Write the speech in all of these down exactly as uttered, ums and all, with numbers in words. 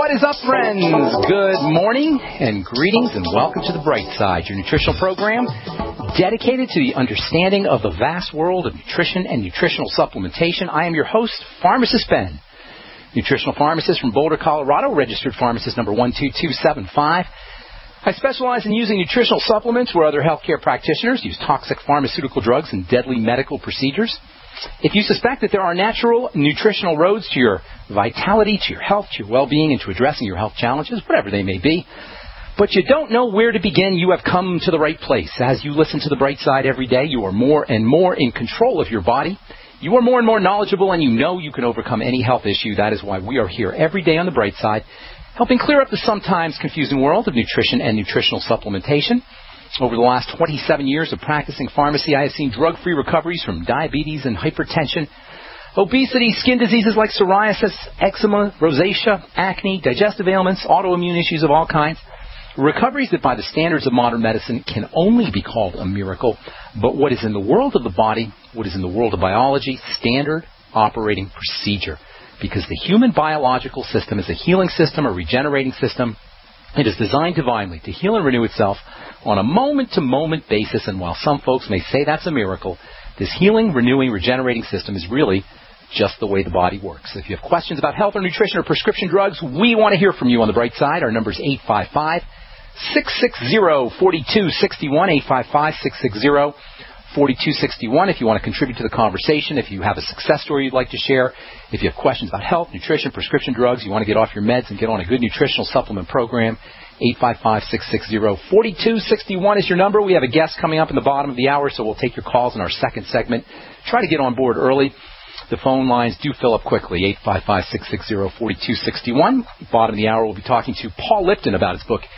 What is up, friends? Good morning and greetings and welcome to The Bright Side, your nutritional program dedicated to the understanding of the vast world of nutrition and nutritional supplementation. I am your host, Pharmacist Ben, nutritional pharmacist from Boulder, Colorado, registered pharmacist number one two two seven five. I specialize in using nutritional supplements where other healthcare practitioners use toxic pharmaceutical drugs and deadly medical procedures. If you suspect that there are natural nutritional roads to your vitality, to your health, to your well-being, and to addressing your health challenges, whatever they may be, but you don't know where to begin, you have come to the right place. As you listen to The Bright Side every day, you are more and more in control of your body. You are more and more knowledgeable, and you know you can overcome any health issue. That is why we are here every day on The Bright Side, helping clear up the sometimes confusing world of nutrition and nutritional supplementation. Over the last twenty-seven years of practicing pharmacy, I have seen drug-free recoveries from diabetes and hypertension, obesity, skin diseases like psoriasis, eczema, rosacea, acne, digestive ailments, autoimmune issues of all kinds. Recoveries that by the standards of modern medicine can only be called a miracle. But what is in the world of the body, what is in the world of biology, standard operating procedure. Because the human biological system is a healing system, a regenerating system. It is designed divinely to heal and renew itself on a moment-to-moment basis, and while some folks may say that's a miracle, this healing, renewing, regenerating system is really just the way the body works. If you have questions about health or nutrition or prescription drugs, we want to hear from you on The Bright Side. Our number is eight five five, six six zero, four two six one, eight five five, six six zero, four two six one. If you want to contribute to the conversation, if you have a success story you'd like to share, if you have questions about health, nutrition, prescription drugs, you want to get off your meds and get on a good nutritional supplement program, eight five five, six six zero, four two six one is your number. We have a guest coming up in the bottom of the hour, so we'll take your calls in our second segment. Try to get on board early. The phone lines do fill up quickly, eight five five, six six zero, four two six one. Bottom of the hour, we'll be talking to Paul Lipton about his book,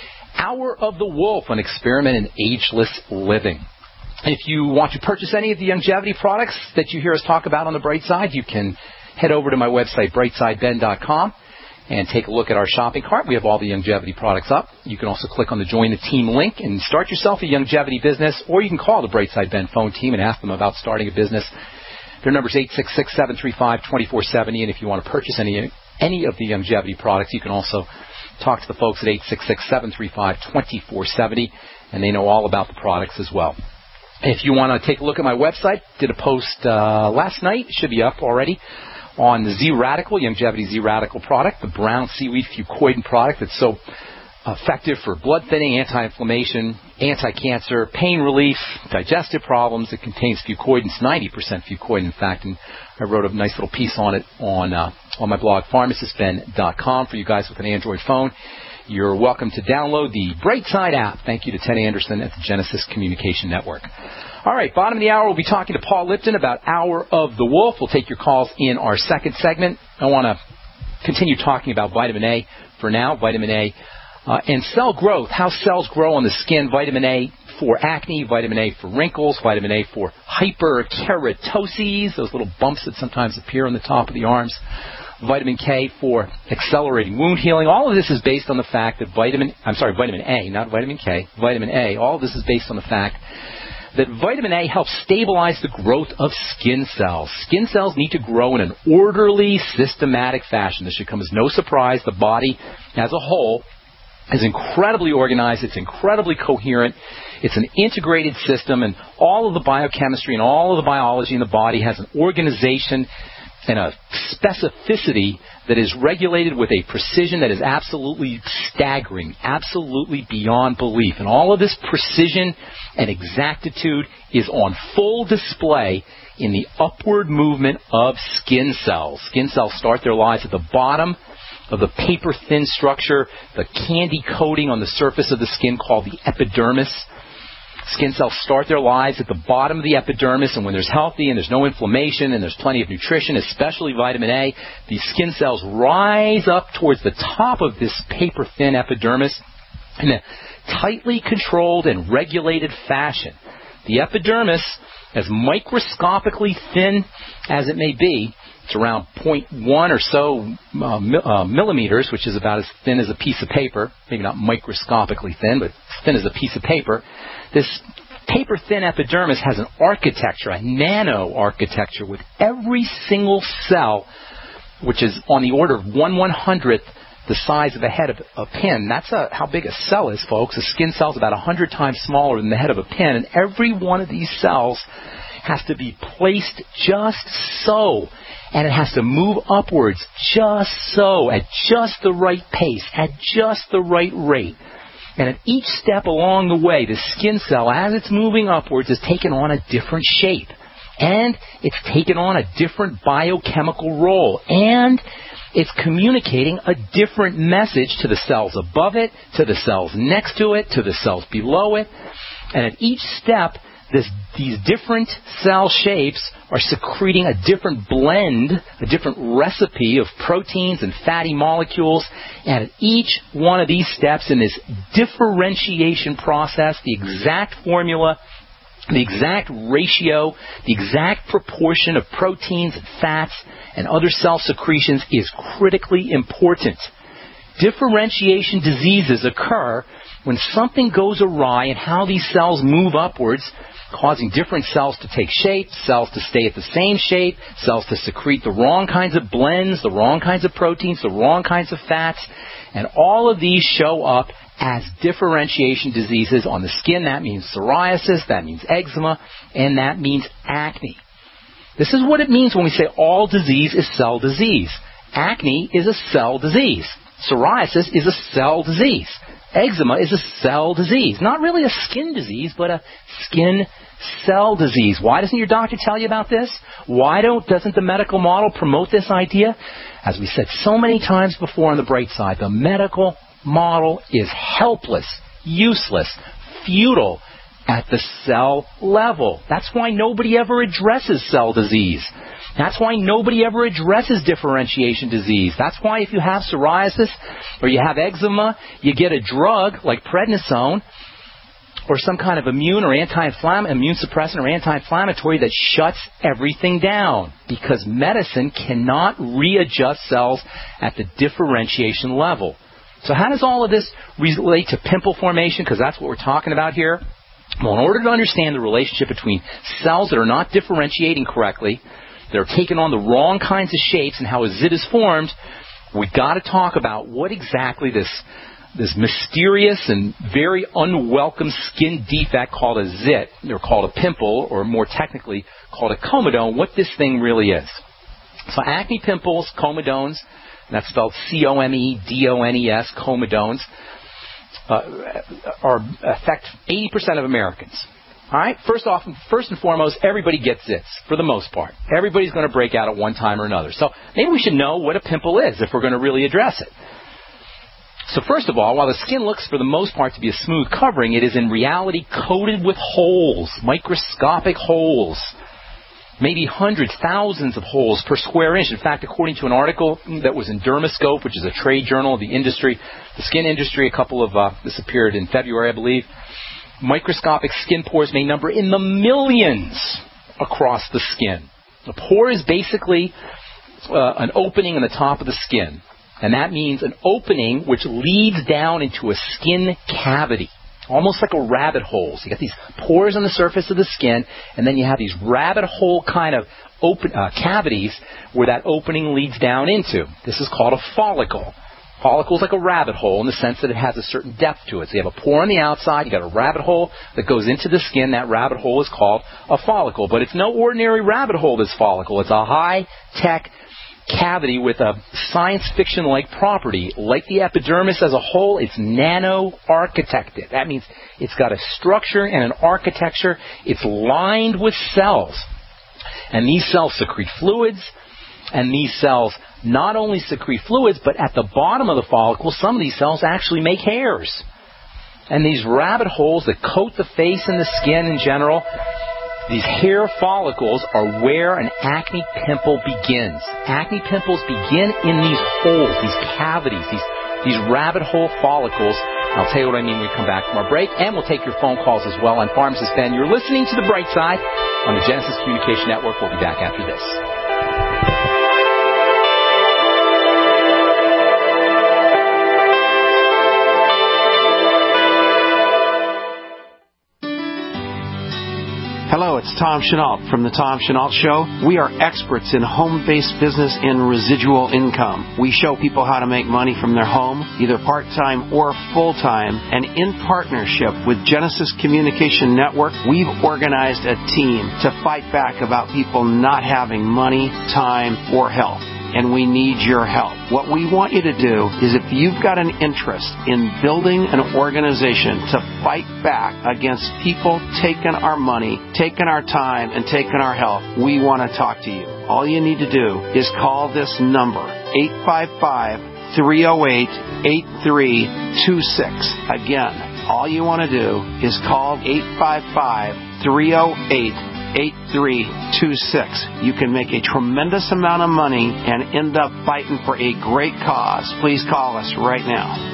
Hour of the Wolf, an experiment in ageless living. If you want to purchase any of the longevity products that you hear us talk about on The Bright Side, you can head over to my website, bright side ben dot com, and take a look at our shopping cart. We have all the longevity products up. You can also click on the Join the Team link and start yourself a longevity business, or you can call the Bright Side Ben phone team and ask them about starting a business. Their number is eight six six, seven three five, two four seven zero, and if you want to purchase any any of the longevity products, you can also talk to the folks at eight six six, seven three five, two four seven zero, and they know all about the products as well. If you want to take a look at my website, did a post uh, last night, should be up already, on the Z-Radical, Longevity Z-Radical product, the brown seaweed fucoidan product that's so effective for blood thinning, anti-inflammation, anti-cancer, pain relief, digestive problems. It contains fucoidans, ninety percent fucoidan, in fact, and I wrote a nice little piece on it on uh, on my blog, pharmacist ben dot com, for you guys with an Android phone. You're welcome to download the Brightside app. Thank you to Ted Anderson at the Genesis Communication Network. All right, bottom of the hour, we'll be talking to Paul Lipton about Hour of the Wolf. We'll take your calls in our second segment. I want to continue talking about vitamin A for now, vitamin A, uh, and cell growth, how cells grow on the skin, vitamin A for acne, vitamin A for wrinkles, vitamin A for hyperkeratoses, those little bumps that sometimes appear on the top of the arms, vitamin K for accelerating wound healing. All of this is based on the fact that vitamin, I'm sorry, vitamin A, not vitamin K, vitamin A, all of this is based on the fact that vitamin A helps stabilize the growth of skin cells. Skin cells need to grow in an orderly, systematic fashion. This should come as no surprise. The body as a whole is incredibly organized. It's incredibly coherent. It's an integrated system, and all of the biochemistry and all of the biology in the body has an organization and a specificity that is regulated with a precision that is absolutely staggering, absolutely beyond belief. And all of this precision and exactitude is on full display in the upward movement of skin cells. Skin cells start their lives at the bottom of the paper-thin structure, the candy coating on the surface of the skin called the epidermis. Skin cells start their lives at the bottom of the epidermis, and when there's healthy and there's no inflammation and there's plenty of nutrition, especially vitamin A, these skin cells rise up towards the top of this paper-thin epidermis in a tightly controlled and regulated fashion. The epidermis, as microscopically thin as it may be, it's around zero point one or so uh, mil- uh, millimeters, which is about as thin as a piece of paper. Maybe not microscopically thin, but as thin as a piece of paper. This paper-thin epidermis has an architecture, a nano-architecture, with every single cell, which is on the order of one one-hundredth the size of a head of a pin. That's a, how big a cell is, folks. A skin cell is about one hundred times smaller than the head of a pin, and every one of these cells has to be placed just so, and it has to move upwards just so, at just the right pace, at just the right rate. And at each step along the way, the skin cell, as it's moving upwards, is taking on a different shape. And it's taken on a different biochemical role. And it's communicating a different message to the cells above it, to the cells next to it, to the cells below it. And at each step, this, these different cell shapes are secreting a different blend, a different recipe of proteins and fatty molecules. And at each one of these steps in this differentiation process, the exact formula, the exact ratio, the exact proportion of proteins and fats and other cell secretions is critically important. Differentiation diseases occur when something goes awry in how these cells move upwards, causing different cells to take shape, cells to stay at the same shape, cells to secrete the wrong kinds of blends, the wrong kinds of proteins, the wrong kinds of fats. And all of these show up as differentiation diseases on the skin. That means psoriasis, that means eczema, and that means acne. This is what it means when we say all disease is cell disease. Acne is a cell disease. Psoriasis is a cell disease. Eczema is a cell disease. Not really a skin disease, but a skin cell disease. Why doesn't your doctor tell you about this? Why don't, doesn't the medical model promote this idea? As we said so many times before on the bright side, the medical model is helpless, useless, futile at the cell level. That's why nobody ever addresses cell disease. That's why nobody ever addresses differentiation disease. That's why if you have psoriasis or you have eczema, you get a drug like prednisone or some kind of immune or anti-inflammatory, immune suppressant or anti-inflammatory that shuts everything down, because medicine cannot readjust cells at the differentiation level. So how does all of this relate to pimple formation? Because that's what we're talking about here. Well, in order to understand the relationship between cells that are not differentiating correctly, that are taking on the wrong kinds of shapes, and how a zit is formed, we've got to talk about what exactly this this mysterious and very unwelcome skin defect called a zit, or called a pimple, or more technically called a comedone, what this thing really is. So acne pimples, comedones, and that's spelled C O M E D O N E S, comedones, uh, are affect eighty percent of Americans. All right. First off, first and foremost, everybody gets zits for the most part. Everybody's going to break out at one time or another. So maybe we should know what a pimple is if we're going to really address it. So first of all, while the skin looks for the most part to be a smooth covering, it is in reality coated with holes, microscopic holes. Maybe hundreds, thousands of holes per square inch. In fact, according to an article that was in Dermascope, which is a trade journal of the industry, the skin industry, a couple of, uh, this appeared in February, I believe, microscopic skin pores may number in the millions across the skin. A pore is basically uh, an opening in the top of the skin. And that means an opening which leads down into a skin cavity, almost like a rabbit hole. So you got these pores on the surface of the skin, and then you have these rabbit hole kind of open uh, cavities where that opening leads down into. This is called a follicle. Follicle is like a rabbit hole in the sense that it has a certain depth to it. So you have a pore on the outside, you got a rabbit hole that goes into the skin. That rabbit hole is called a follicle. But it's no ordinary rabbit hole, this follicle. It's a high-tech cavity with a science fiction-like property. Like the epidermis as a whole, it's nano-architected. That means it's got a structure and an architecture. It's lined with cells. And these cells secrete fluids. And these cells not only secrete fluids, but at the bottom of the follicle, some of these cells actually make hairs. And these rabbit holes that coat the face and the skin in general, these hair follicles are where an acne pimple begins. Acne pimples begin in these holes, these cavities, these, these rabbit hole follicles. I'll tell you what I mean when we come back from our break, and we'll take your phone calls as well. I'm Pharmacist Ben. You're listening to The Bright Side on the Genesis Communication Network. We'll be back after this. Hello, it's Tom Chenault from The Tom Chenault Show. We are experts in home-based business and residual income. We show people how to make money from their home, either part-time or full-time, and in partnership with Genesis Communication Network, we've organized a team to fight back about people not having money, time, or health. And we need your help. What we want you to do is if you've got an interest in building an organization to fight back against people taking our money, taking our time, and taking our health, we want to talk to you. All you need to do is call this number, eight five five, three oh eight, eight three two six. Again, all you want to do is call eight five five, three oh eight, eight three two six. You can make a tremendous amount of money and end up fighting for a great cause. Please call us right now.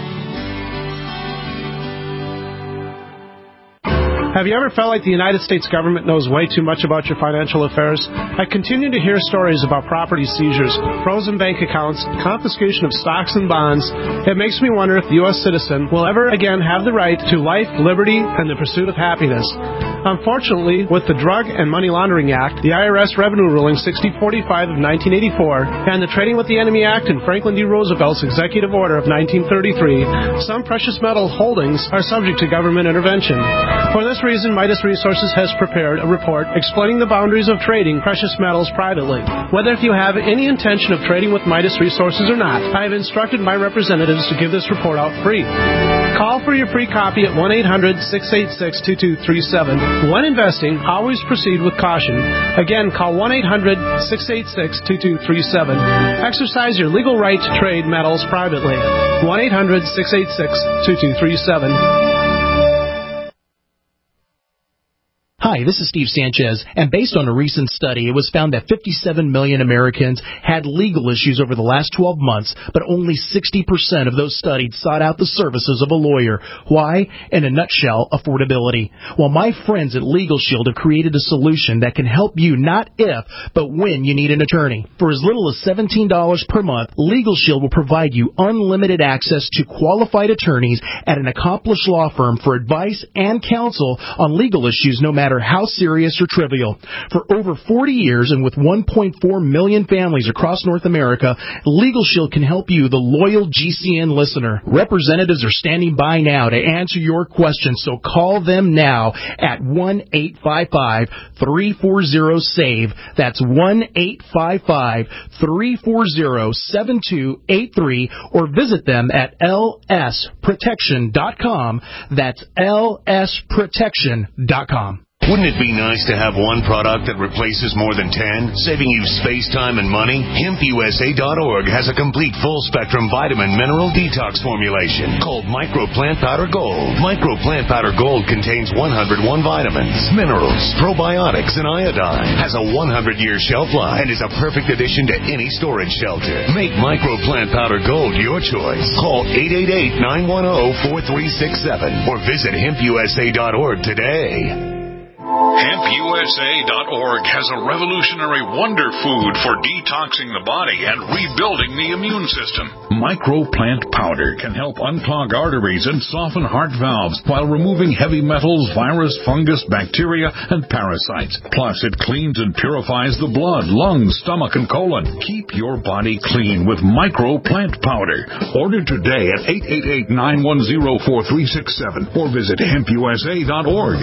Have you ever felt like the United States government knows way too much about your financial affairs? I continue to hear stories about property seizures, frozen bank accounts, confiscation of stocks and bonds. It makes me wonder if the U S citizen will ever again have the right to life, liberty, and the pursuit of happiness. Unfortunately, with the Drug and Money Laundering Act, the I R S Revenue Ruling sixty forty-five of nineteen eighty-four, and the Trading with the Enemy Act and Franklin D. Roosevelt's Executive Order of nineteen thirty-three, some precious metal holdings are subject to government intervention. For this reason, Midas Resources has prepared a report explaining the boundaries of trading precious metals privately. Whether if you have any intention of trading with Midas Resources or not, I have instructed my representatives to give this report out free. Call for your free copy at one eight hundred, six eight six, two two three seven. When investing, always proceed with caution. Again, call one eight hundred, six eight six, two two three seven. Exercise your legal right to trade metals privately. one eight hundred, six eight six, two two three seven. Hi, this is Steve Sanchez, and based on a recent study, it was found that fifty-seven million Americans had legal issues over the last twelve months, but only sixty percent of those studied sought out the services of a lawyer. Why? In a nutshell, affordability. Well, my friends at Legal Shield have created a solution that can help you not if, but when you need an attorney. For as little as seventeen dollars per month, Legal Shield will provide you unlimited access to qualified attorneys at an accomplished law firm for advice and counsel on legal issues no matter how serious or trivial. For over forty years and with one point four million families across North America, Legal Shield can help you, the loyal G C N listener. Representatives are standing by now to answer your questions, so call them now at one eight five five, three four zero, S A V E. That's one eight five five, three four zero, seven two eight three, or visit them at L S protection dot com. That's L S protection dot com. Wouldn't it be nice to have one product that replaces more than ten, saving you space, time, and money? Hemp U S A dot org has a complete full-spectrum vitamin mineral detox formulation called Micro Plant Powder Gold. Micro Plant Powder Gold contains one hundred one vitamins, minerals, probiotics, and iodine. Has a one hundred year shelf life and is a perfect addition to any storage shelter. Make Micro Plant Powder Gold your choice. Call eight eight eight, nine one zero, four three six seven or visit Hemp U S A dot org today. Hemp U S A dot org has a revolutionary wonder food for detoxing the body and rebuilding the immune system. Microplant powder can help unclog arteries and soften heart valves while removing heavy metals, virus, fungus, bacteria, and parasites. Plus, it cleans and purifies the blood, lungs, stomach, and colon. Keep your body clean with Microplant powder. Order today at eight eight eight, nine one zero, four three six seven or visit Hemp U S A dot org.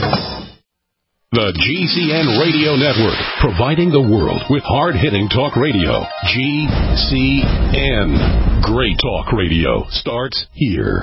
The G C N Radio Network, providing the world with hard-hitting talk radio. G C N. Great talk radio starts here.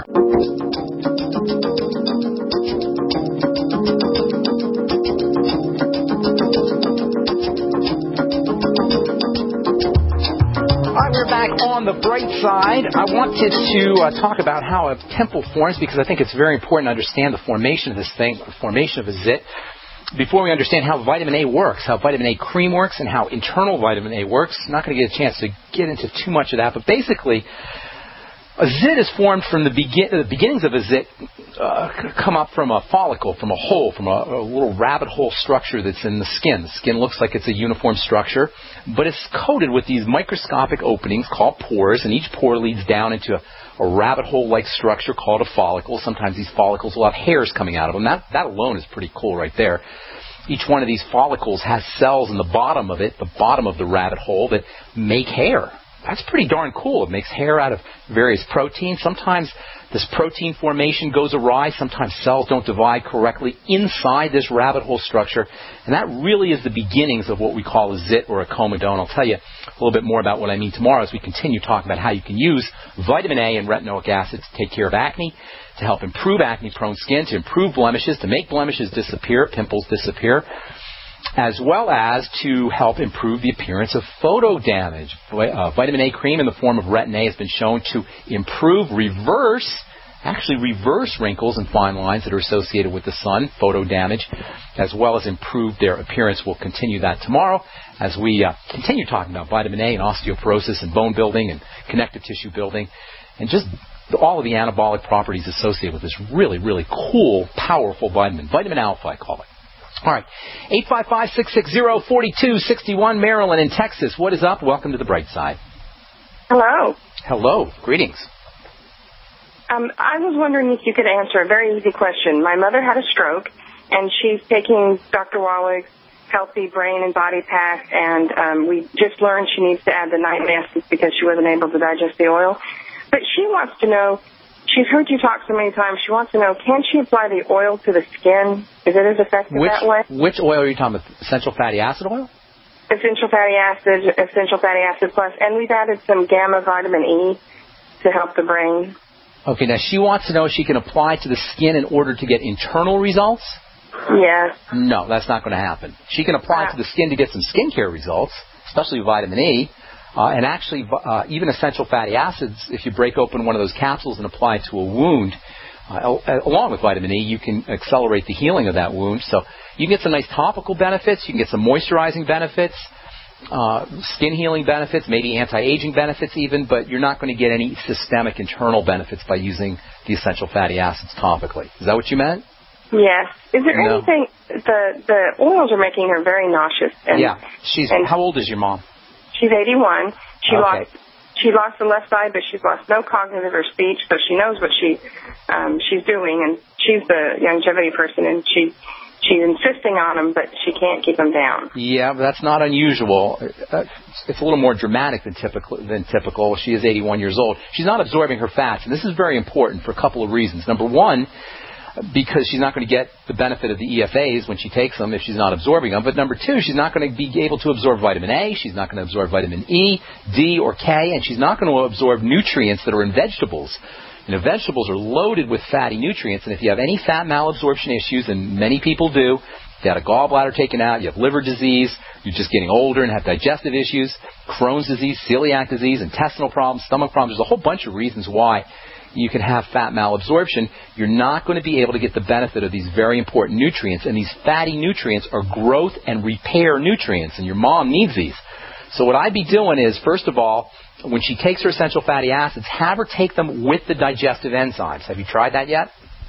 We're back on the bright side. I wanted to uh, talk about how a temple forms, because I think it's very important to understand the formation of this thing, the formation of a zit, before we understand how vitamin A works, how vitamin A cream works, and how internal vitamin A works. I'm not going to get a chance to get into too much of that, but basically, a zit is formed from the, begin- the beginnings of a zit uh, come up from a follicle, from a hole, from a, a little rabbit hole structure that's in the skin. The skin looks like it's a uniform structure, but it's coated with these microscopic openings called pores, and each pore leads down into a, a rabbit hole-like structure called a follicle. Sometimes these follicles will have hairs coming out of them. That, that alone is pretty cool right there. Each one of these follicles has cells in the bottom of it, the bottom of the rabbit hole, that make hair. That's pretty darn cool. It makes hair out of various proteins. Sometimes this protein formation goes awry. Sometimes cells don't divide correctly inside this rabbit hole structure. And that really is the beginnings of what we call a zit or a comedone. I'll tell you a little bit more about what I mean tomorrow as we continue talking about how you can use vitamin A and retinoic acid to take care of acne, to help improve acne-prone skin, to improve blemishes, to make blemishes disappear, pimples disappear, as well as to help improve the appearance of photo damage. Uh, vitamin A cream in the form of Retin A has been shown to improve, reverse, actually reverse wrinkles and fine lines that are associated with the sun, photo damage, as well as improve their appearance. We'll continue that tomorrow as we uh, continue talking about vitamin A and osteoporosis and bone building and connective tissue building and just all of the anabolic properties associated with this really, really cool, powerful vitamin. Vitamin Alpha, I call it. All right, eight five five, six six zero, four two six one, Maryland in Texas. What is up? Welcome to the Bright Side. Hello. Hello. Greetings. Um, I was wondering if you could answer a very easy question. My mother had a stroke, and she's taking Doctor Wallig's Healthy Brain and Body Pack, and um, we just learned she needs to add the night masses because she wasn't able to digest the oil. But she wants to know, she's heard you talk so many times, she wants to know, can she apply the oil to the skin? Is it as effective which, that way? Which oil are you talking about? Essential fatty acid oil? Essential fatty acid, essential fatty acid plus, and we've added some gamma vitamin E to help the brain. Okay, now she wants to know if she can apply to the skin in order to get internal results? Yes. No, that's not going to happen. She can apply uh, to the skin to get some skincare results, especially vitamin E. Uh, and actually, uh, even essential fatty acids, if you break open one of those capsules and apply it to a wound, uh, along with vitamin E, you can accelerate the healing of that wound. So you can get some nice topical benefits. You can get some moisturizing benefits, uh, skin healing benefits, maybe anti-aging benefits even, but you're not going to get any systemic internal benefits by using the essential fatty acids topically. Is that what you meant? Yes. Is there no. anything, the the oils are making her very nauseous. And, yeah. She's. And how old is your mom? She's eighty-one. She okay. lost she lost the left eye, but she's lost no cognitive or speech, so she knows what she um, she's doing, and she's the longevity person, and she she's insisting on them, but she can't keep them down. Yeah, but that's not unusual. It's a little more dramatic than typical. Than typical. She is eighty-one years old. She's not absorbing her fats, and this is very important for a couple of reasons. Number one, because she's not going to get the benefit of the E F As when she takes them if she's not absorbing them. But number two, she's not going to be able to absorb vitamin A, she's not going to absorb vitamin E, D, or K, and she's not going to absorb nutrients that are in vegetables. You know, vegetables are loaded with fatty nutrients, and if you have any fat malabsorption issues, and many people do, if you had a gallbladder taken out, you have liver disease, you're just getting older and have digestive issues, Crohn's disease, celiac disease, intestinal problems, stomach problems, there's a whole bunch of reasons why you can have fat malabsorption. You're not going to be able to get the benefit of these very important nutrients. And these fatty nutrients are growth and repair nutrients, and your mom needs these. So what I'd be doing is, first of all, when she takes her essential fatty acids, have her take them with the digestive enzymes. Have you tried that yet?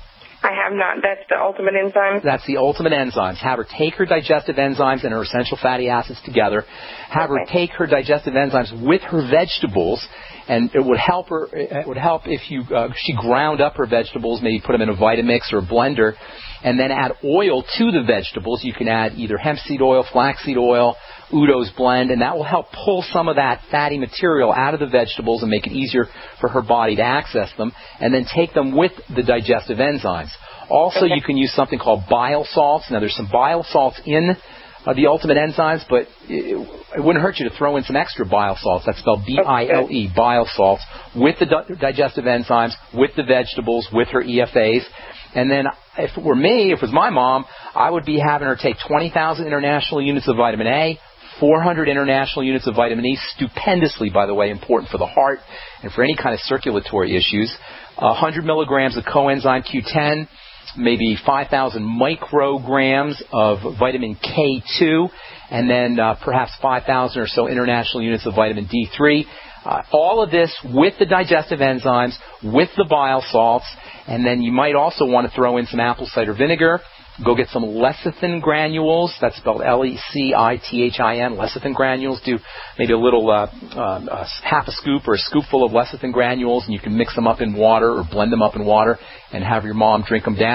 I have not. That's the ultimate enzymes? That's the ultimate enzymes. Have her take her digestive enzymes and her essential fatty acids together. Have okay. her take her digestive enzymes with her vegetables. And it would help her. It would help if you uh, she ground up her vegetables, maybe put them in a Vitamix or a blender, and then add oil to the vegetables. You can add either hemp seed oil, flaxseed oil, Udo's blend, and that will help pull some of that fatty material out of the vegetables and make it easier for her body to access them. And then take them with the digestive enzymes. Also, you can use something called bile salts. Now, there's some bile salts in Uh, the ultimate enzymes, but it, it wouldn't hurt you to throw in some extra bile salts. That's spelled B I L E, bile salts, with the di- digestive enzymes, with the vegetables, with her E F As. And then if it were me, if it was my mom, I would be having her take twenty thousand international units of vitamin A, four hundred international units of vitamin E, stupendously, by the way, important for the heart and for any kind of circulatory issues, one hundred milligrams of coenzyme Q ten, maybe five thousand micrograms of vitamin K two, and then uh, perhaps five thousand or so international units of vitamin D three. Uh, all of this with the digestive enzymes, with the bile salts, and then you might also want to throw in some apple cider vinegar. Go get some lecithin granules. That's spelled L E C I T H I N, lecithin granules. Do maybe a little, uh, uh, uh, half a scoop or a scoopful of lecithin granules, and you can mix them up in water or blend them up in water and have your mom drink them down.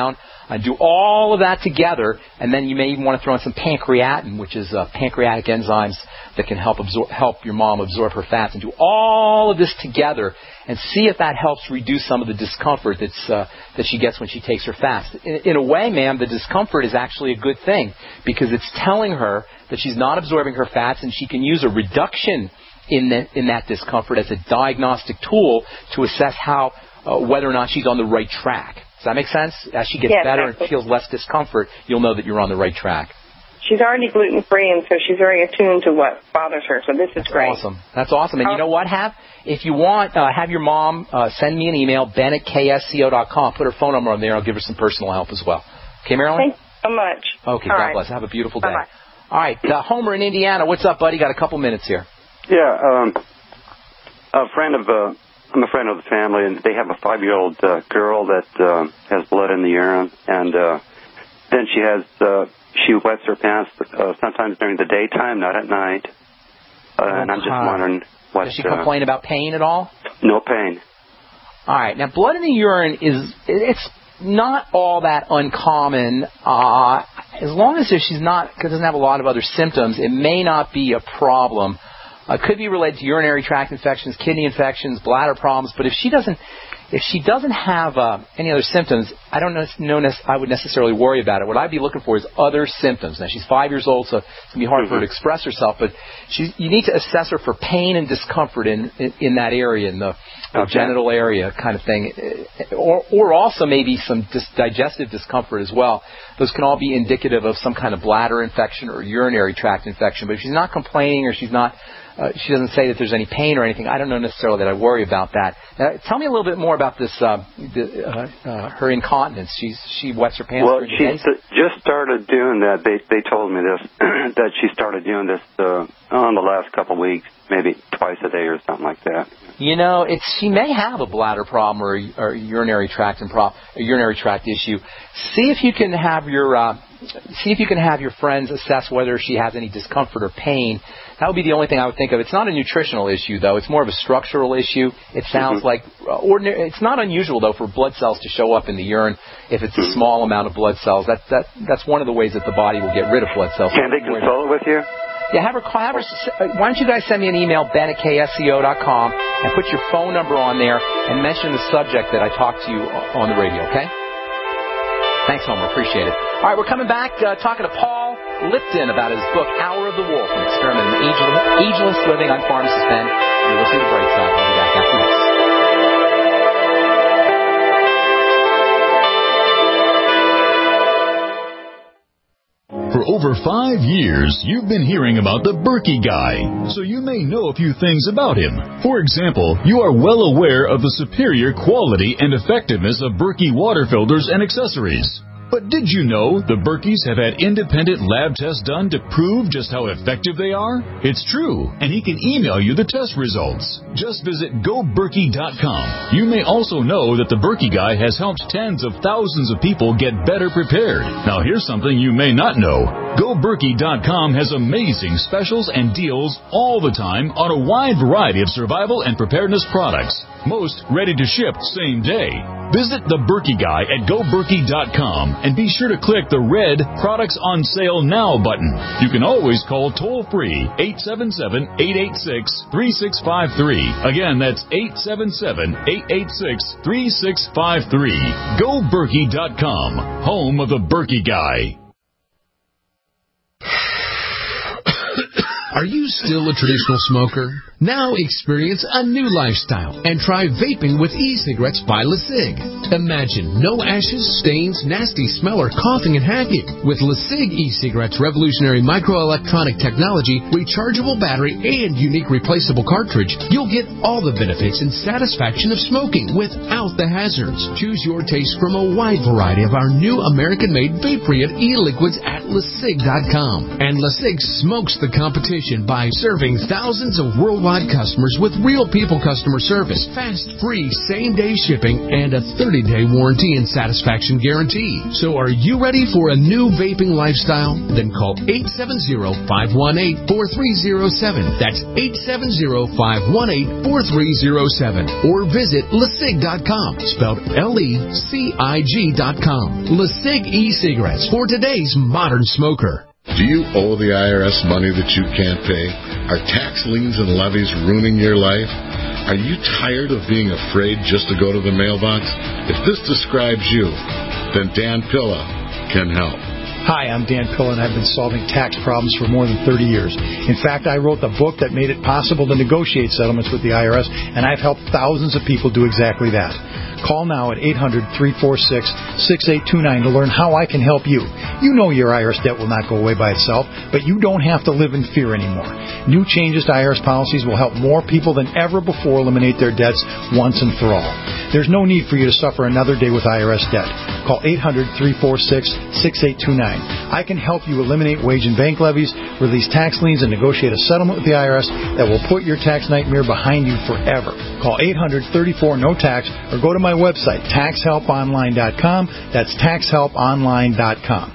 Uh, do all of that together, and then you may even want to throw in some pancreatin, which is uh, pancreatic enzymes that can help absorb, help your mom absorb her fats. And do all of this together and see if that helps reduce some of the discomfort that's, uh, that she gets when she takes her fast. In, in a way, ma'am, the discomfort is actually a good thing because it's telling her that she's not absorbing her fats, and she can use a reduction in, the, in that discomfort as a diagnostic tool to assess how uh, whether or not she's on the right track. Does that make sense? As she gets yes, better and feels less discomfort, you'll know that you're on the right track. She's already gluten-free, and so she's very attuned to what bothers her, so this is That's great. Awesome. That's awesome. And you know what? Have If you want, uh, have your mom uh, send me an email, ben at k s c o dot com. Put her phone number on there. I'll give her some personal help as well. Okay, Marilyn? Thanks so much. Okay, All God right. bless. Have a beautiful day. Bye-bye. All right, uh, Homer in Indiana. What's up, buddy? Got a couple minutes here. Yeah, um, a friend of, uh, I'm a friend of the family, and they have a five-year-old uh, girl that uh, has blood in the urine, and uh, then she has, uh, she wets her pants uh, sometimes during the daytime, not at night, uh, and I'm just wondering what... Does she uh, complain about pain at all? No pain. All right, now blood in the urine is, it's not all that uncommon. Uh, as long as she's not, because doesn't have a lot of other symptoms, it may not be a problem. Uh, it could be related to urinary tract infections, kidney infections, bladder problems. But if she doesn't, if she doesn't have uh, any other symptoms, I don't know, know. I would necessarily worry about it. What I'd be looking for is other symptoms. Now she's five years old, so it's gonna be hard mm-hmm. for her to express herself. But she's, you need to assess her for pain and discomfort in in, in that area, in the, the okay. genital area, kind of thing, or or also maybe some dis- digestive discomfort as well. Those can all be indicative of some kind of bladder infection or urinary tract infection. But if she's not complaining or she's not Uh, she doesn't say that there's any pain or anything, I don't know necessarily that I worry about that. Now, tell me a little bit more about this, uh, the, uh, uh, her incontinence. She's, she wets her pants well, during the she day? st- just started doing that. They they told me this, that she started doing this uh, on the last couple of weeks, maybe twice a day or something like that. You know, it's she may have a bladder problem or, or a urinary tract and pro- a urinary tract issue. See if you can have your uh, see if you can have your friends assess whether she has any discomfort or pain. That would be the only thing I would think of. It's not a nutritional issue, though. It's more of a structural issue. It sounds mm-hmm. like uh, ordinary. It's not unusual, though, for blood cells to show up in the urine if it's a small amount of blood cells. That that that's one of the ways that the body will get rid of blood cells. Can they consult with you? Yeah, have her, have her, why don't you guys send me an email, ben at k s c o dot com, and put your phone number on there and mention the subject that I talked to you on the radio, okay? Thanks, Homer. Appreciate it. All right, we're coming back uh, talking to Paul Lipton about his book, Hour of the Wolf, an experiment in ageless, ageless living. I'm Pharmacist Ben. You're listening to The Bright Side. We'll be back after this. For over five years, you've been hearing about the Berkey Guy, so you may know a few things about him. For example, you are well aware of the superior quality and effectiveness of Berkey water filters and accessories. But did you know the Berkeys have had independent lab tests done to prove just how effective they are? It's true, and he can email you the test results. Just visit go berkey dot com. You may also know that the Berkey Guy has helped tens of thousands of people get better prepared. Now here's something you may not know. go berkey dot com has amazing specials and deals all the time on a wide variety of survival and preparedness products. Most ready to ship same day. Visit the Berkey Guy at go berkey dot com and be sure to click the red Products on Sale Now button. You can always call toll-free eight seven seven, eight eight six, three six five three. Again, that's eight seven seven, eight eight six, three six five three. go berkey dot com, home of the Berkey Guy. Are you still a traditional smoker? Now experience a new lifestyle and try vaping with e-cigarettes by LeSig. Imagine no ashes, stains, nasty smell, or coughing and hacking. With LeSig e-cigarettes' revolutionary microelectronic technology, rechargeable battery, and unique replaceable cartridge, you'll get all the benefits and satisfaction of smoking without the hazards. Choose your taste from a wide variety of our new American-made vape-free e-liquids at lesig dot com. And LeSig smokes the competition. reputation by serving thousands of worldwide customers with real people customer service, fast, free, same-day shipping, and a thirty-day warranty and satisfaction guarantee. So are you ready for a new vaping lifestyle? Then call eight seven zero, five one eight, four three zero seven. That's eight seven zero, five one eight, four three zero seven. Or visit lecig dot com, spelled L E C I G dot com. LeCig e-cigarettes for today's modern smoker. Do you owe the I R S money that you can't pay? Are tax liens and levies ruining your life? Are you tired of being afraid just to go to the mailbox? If this describes you, then Dan Pilla can help. Hi, I'm Dan Pilla, and I've been solving tax problems for more than thirty years. In fact, I wrote the book that made it possible to negotiate settlements with the I R S, and I've helped thousands of people do exactly that. Call now at eight hundred, three four six, six eight two nine to learn how I can help you. You know your I R S debt will not go away by itself, but you don't have to live in fear anymore. New changes to I R S policies will help more people than ever before eliminate their debts once and for all. There's no need for you to suffer another day with I R S debt. Call eight hundred, three four six, six eight two nine. I can help you eliminate wage and bank levies, release tax liens, and negotiate a settlement with the I R S that will put your tax nightmare behind you forever. Call eight hundred, thirty-four, no tax or go to my website, tax help online dot com. That's tax help online dot com.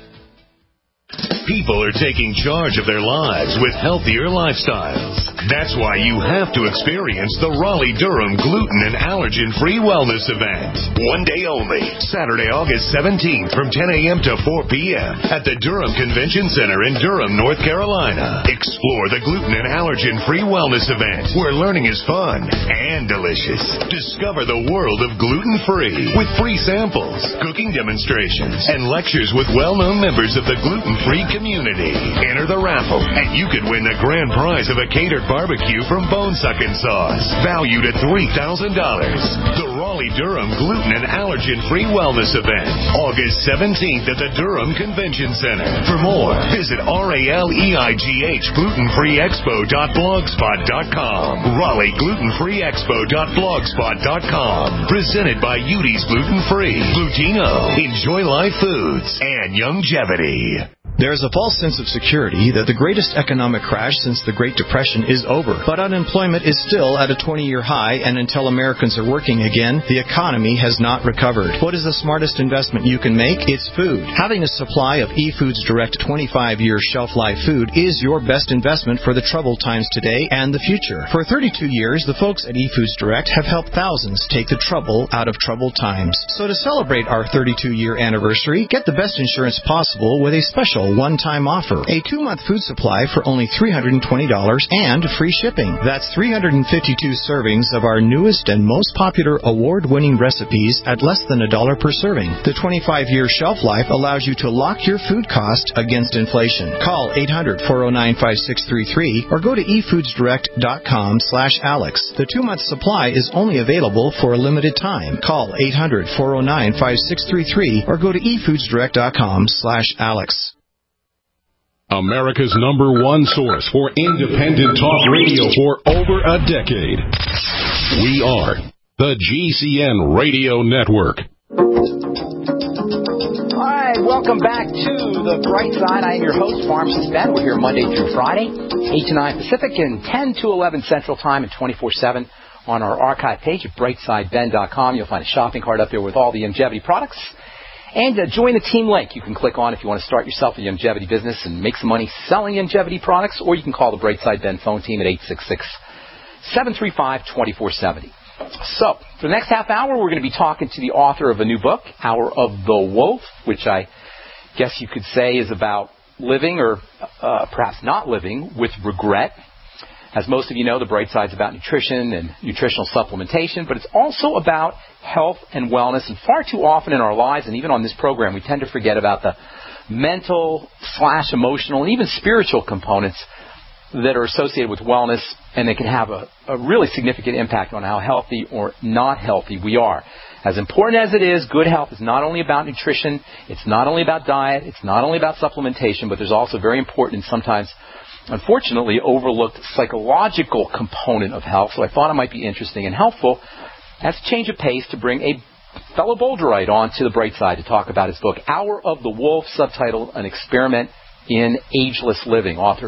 People are taking charge of their lives with healthier lifestyles. That's why you have to experience the Raleigh-Durham Gluten and Allergen-Free Wellness Event. One day only, Saturday, August seventeenth from ten a.m. to four p.m. at the Durham Convention Center in Durham, North Carolina. Explore the Gluten and Allergen-Free Wellness Event, where learning is fun and delicious. Discover the world of gluten-free with free samples, cooking demonstrations, and lectures with well-known members of the gluten-free community. Enter the raffle, and you could win the grand prize of a catered barbecue from Bone Suckin' Sauce, valued at three thousand dollars. The Raleigh-Durham Gluten and Allergen-Free Wellness Event, August seventeenth at the Durham Convention Center. For more, visit R A L E I G H gluten free expo dot blogspot dot com. Raleigh gluten free expo dot blogspot dot com. Presented by Udi's Gluten Free, Glutino, Enjoy Life Foods, and Youngevity. There is a false sense of security that the greatest economic crash since the Great Depression is over. But unemployment is still at a twenty-year high, and until Americans are working again, the economy has not recovered. What is the smartest investment you can make? It's food. Having a supply of eFoods Direct twenty-five year shelf life food is your best investment for the troubled times today and the future. For thirty-two years, the folks at eFoods Direct have helped thousands take the trouble out of troubled times. So to celebrate our thirty-two year anniversary, get the best insurance possible with a special one-time offer. A two-month food supply for only three hundred twenty dollars and free shipping. That's three hundred fifty-two servings of our newest and most popular award-winning recipes at less than a dollar per serving. The twenty-five year shelf life allows you to lock your food cost against inflation. Call eight hundred, four oh nine, five six three three or go to e foods direct dot com slash Alex. The two-month supply is only available for a limited time. Call eight hundred, four oh nine, five six three three or go to e foods direct dot com slash Alex. America's number one source for independent talk radio for over a decade. We are the G C N Radio Network. All right, welcome back to The Bright Side. I am your host, Pharmacist Ben. We're here Monday through Friday, eight to nine Pacific and ten to eleven Central Time and twenty-four seven on our archive page at brightside ben dot com. You'll find a shopping cart up there with all the Youngevity products. And uh, join the team link you can click on if you want to start yourself a Youngevity business and make some money selling Youngevity products, or you can call the Brightside Ben phone team at eight six six, seven three five, two four seven zero. So, for the next half hour, we're going to be talking to the author of a new book, Hour of the Wolf, which I guess you could say is about living, or uh, perhaps not living, with regret. As most of you know, the Bright Side's about nutrition and nutritional supplementation, but it's also about health and wellness. And far too often in our lives, and even on this program, we tend to forget about the mental slash emotional and even spiritual components that are associated with wellness, and they can have a, a really significant impact on how healthy or not healthy we are. As important as it is, good health is not only about nutrition, it's not only about diet, it's not only about supplementation, but there's also very important and sometimes, unfortunately, overlooked psychological component of health. So I thought it might be interesting and helpful as a change of pace to bring a fellow Boulderite on to the Bright Side to talk about his book, Hour of the Wolf, subtitled An Experiment in Ageless Living. Author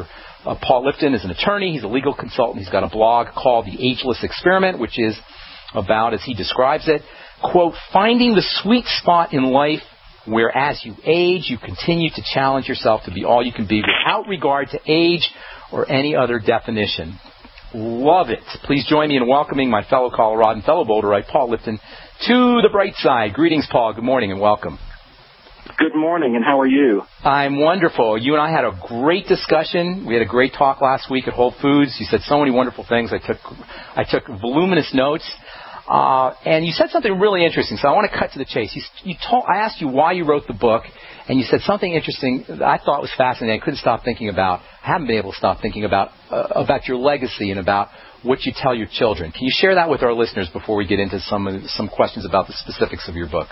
Uh, Paul Lipton is an attorney. He's a legal consultant. He's got a blog called The Ageless Experiment, which is about, as he describes it, quote, finding the sweet spot in life where as you age, you continue to challenge yourself to be all you can be without regard to age or any other definition. Love it. Please join me in welcoming my fellow Coloradan, fellow Boulderite, Paul Lipton, to the bright side. Greetings, Paul. Good morning and welcome. Good morning, and how are you? I'm wonderful. You and I had a great discussion. We had a great talk last week at Whole Foods. You said so many wonderful things. I took I took voluminous notes. Uh, and you said something really interesting, so I want to cut to the chase. You, you told, I asked you why you wrote the book, and you said something interesting that I thought was fascinating. I couldn't stop thinking about. I haven't been able to stop thinking about uh, about your legacy and about what you tell your children. Can you share that with our listeners before we get into some some questions about the specifics of your book?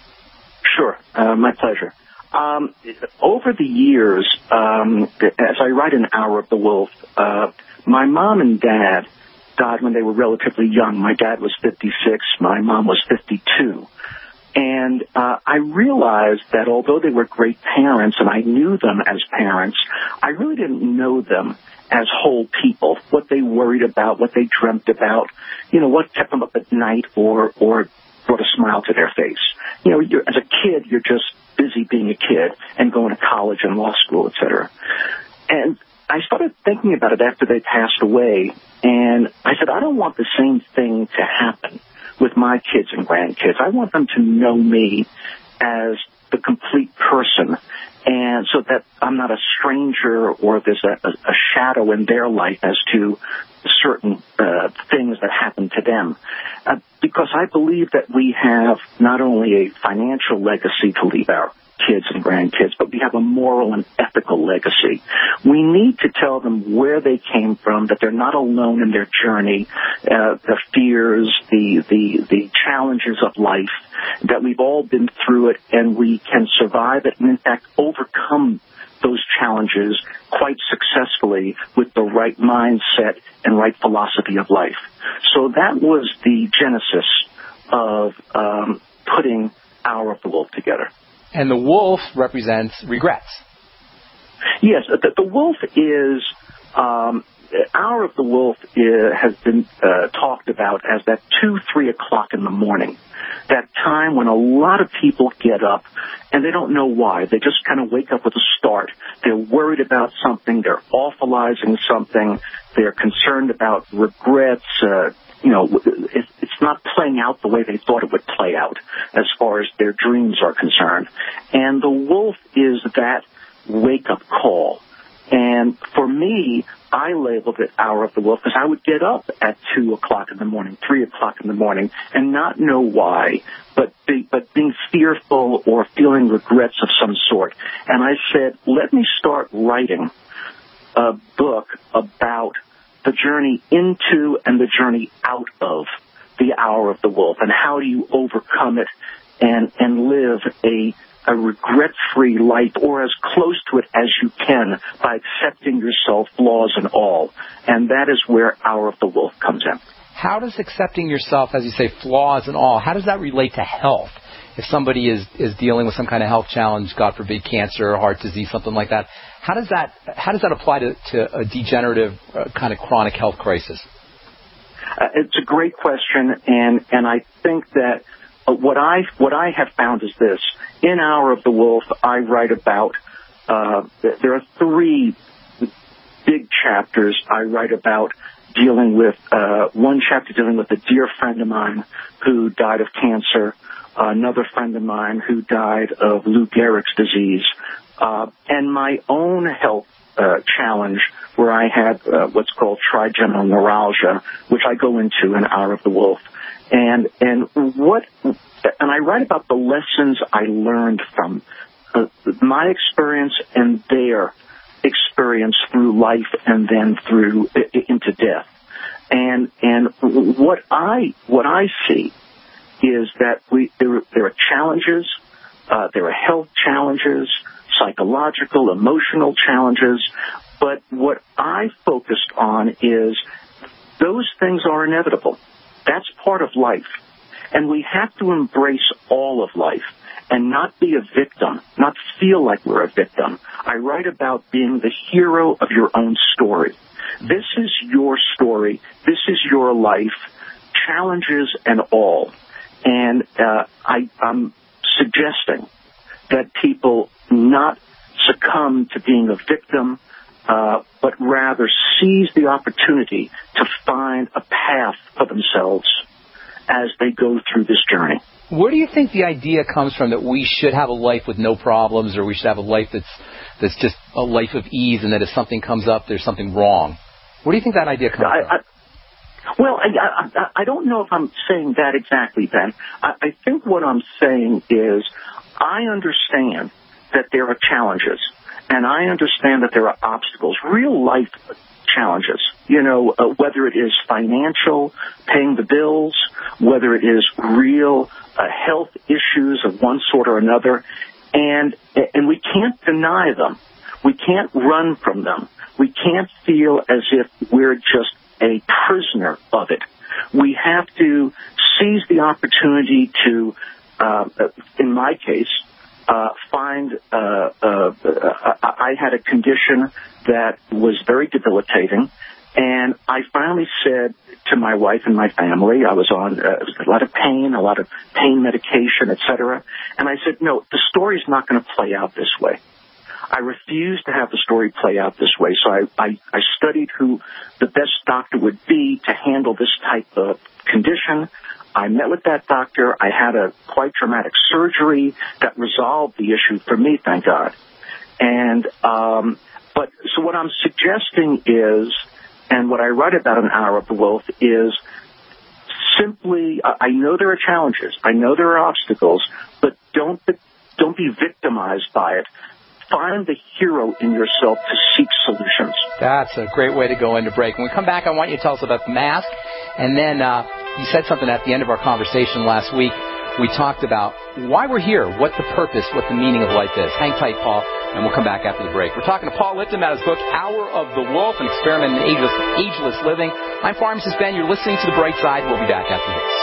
Sure, uh, my pleasure. Um, over the years, um, as I write in Hour of the Wolf, uh, my mom and dad died when they were relatively young. My dad was fifty-six, my mom was fifty-two. And uh, I realized that although they were great parents and I knew them as parents, I really didn't know them as whole people, what they worried about, what they dreamt about, you know, what kept them up at night or, or brought a smile to their face. You know, you're, as a kid, you're just busy being a kid and going to college and law school, et cetera. And I started thinking about it after they passed away, and I said, I don't want the same thing to happen with my kids and grandkids. I want them to know me as the complete person, and so that I'm not a stranger or there's a, a, a shadow in their life as to certain uh, things that happen to them. Uh, because I believe that we have not only a financial legacy to leave our kids and grandkids, but we have a moral and ethical legacy. We need to tell them where they came from, that they're not alone in their journey, uh, the fears, the, the, the challenges of life, that we've all been through it and we can survive it and, in fact, overcome those challenges quite successfully with the right mindset and right philosophy of life. So that was the genesis of um, putting Hour of the Wolf together. And the wolf represents regrets. Yes, the, the wolf is, um, Hour of the Wolf is, has been uh, talked about as that two, three o'clock in the morning, that time when a lot of people get up and they don't know why. They just kind of wake up with a start. They're worried about something. They're awfulizing something. They're concerned about regrets. Uh, you know, it, it's not playing out the way they thought it would play out as far as their dreams are concerned. And the wolf is that wake-up call. And for me, I labeled it Hour of the Wolf because I would get up at two o'clock in the morning, three o'clock in the morning, and not know why, but be, but being fearful or feeling regrets of some sort. And I said, let me start writing a book about the journey into and the journey out of the Hour of the Wolf, and how do you overcome it and and live a a regret-free life, or as close to it as you can, by accepting yourself, flaws and all. And that is where Hour of the Wolf comes in. How does accepting yourself, as you say, flaws and all, how does that relate to health? If somebody is, is dealing with some kind of health challenge, God forbid, cancer or heart disease, something like that, how does that how does that apply to, to a degenerative uh, kind of chronic health crisis? Uh, it's a great question, and, and I think that uh, what I what I have found is this. In Hour of the Wolf, I write about, uh, there are three big chapters I write about dealing with, uh, one chapter dealing with a dear friend of mine who died of cancer, uh, another friend of mine who died of Lou Gehrig's disease, uh, and my own health uh, challenge where I had uh, what's called trigeminal neuralgia, which I go into in Hour of the Wolf. And and what and I write about the lessons I learned from uh, my experience and their experience through life and then through uh, into death. And and what I what I see is that we there there are challenges, uh, there are health challenges, psychological, emotional challenges, but what I focused on is those things are inevitable. That's part of life. And we have to embrace all of life. and not be a victim, not feel like we're a victim. I write about being the hero of your own story. This is your story. This is your life, challenges and all. And uh, I, I'm suggesting that people not succumb to being a victim, uh, but rather seize the opportunity to find a path for themselves as they go through this journey. Where do you think the idea comes from that we should have a life with no problems, or we should have a life that's that's just a life of ease, and that if something comes up, there's something wrong? Where do you think that idea comes I, from? I, well, I, I, I don't know if I'm saying that exactly, Ben. I, I think what I'm saying is I understand that there are challenges, and I understand that there are obstacles, real life challenges, you know, uh, whether it is financial, paying the bills, whether it is real uh, health issues of one sort or another, and and we can't deny them. We can't run from them. We can't feel as if we're just a prisoner of it. We have to seize the opportunity to, uh, in my case, Uh, find, uh, uh, I had a condition that was very debilitating, and I finally said to my wife and my family, I was on uh, a lot of pain, a lot of pain medication, et cetera, and I said, no, the story's not going to play out this way. I refuse to have the story play out this way, so I, I, I studied who the best doctor would be to handle this type of condition. I met with that doctor. I had a quite traumatic surgery that resolved the issue for me, thank God. And um, but so what I'm suggesting is, and what I write about in Hour of the Wolf is simply, I know there are challenges, I know there are obstacles, but don't don't be victimized by it. Find the hero in yourself to seek solutions. That's a great way to go into break. When we come back, I want you to tell us about the mask. And then uh, you said something at the end of our conversation last week. We talked about why we're here, what the purpose, what the meaning of life is. Hang tight, Paul, and we'll come back after the break. We're talking to Paul Lipton about his book, Hour of the Wolf, an experiment in ageless, ageless living. I'm Pharmacist Ben. You're listening to The Bright Side. We'll be back after this.